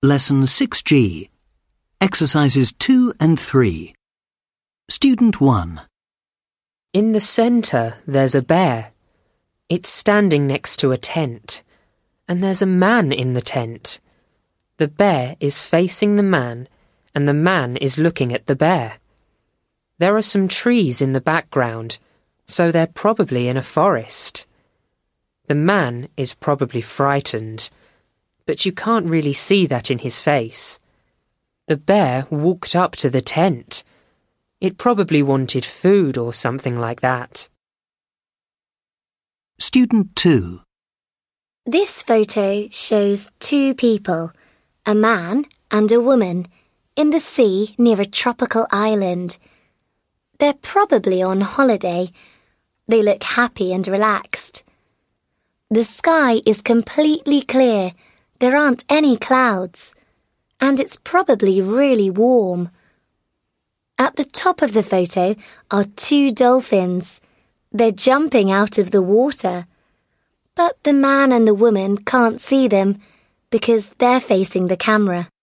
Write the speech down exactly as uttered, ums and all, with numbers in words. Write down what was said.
Lesson six G. Exercises two and three. Student one. In the centre, there's a bear. It's standing next to a tent. And there's a man in the tent. The bear is facing the man, and the man is looking at the bear. There are some trees in the background, so they're probably in a forest. The man is probably frightened, but you can't really see that in his face. The bear walked up to the tent. It probably wanted food or something like that. Student two. This photo shows two people, a man and a woman, in the sea near a tropical island. They're probably on holiday. They look happy and relaxed. The sky is completely clear. There aren't any clouds. And it's probably really warm. At the top of the photo are two dolphins. They're jumping out of the water. But the man and the woman can't see them because they're facing the camera.